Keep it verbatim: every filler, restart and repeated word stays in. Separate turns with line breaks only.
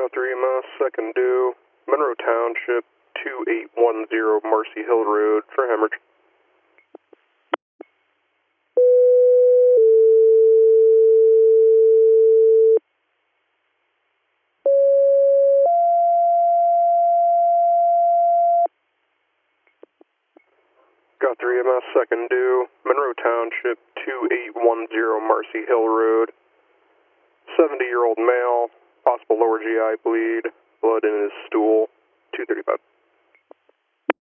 Got three M S, second due, Monroe Township, two eight one zero Marcy Hill Road for hemorrhage. Got three M S, second due, Monroe Township, two eight one zero Marcy Hill Road. seventy-year-old male, possible lower G I bleed, blood in his stool, two thirty-five.